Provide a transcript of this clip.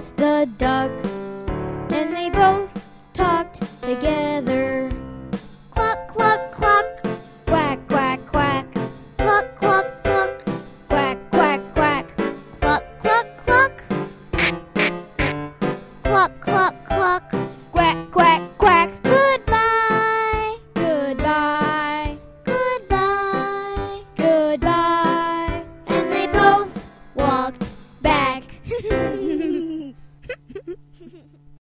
asked the duck, and they both talked together.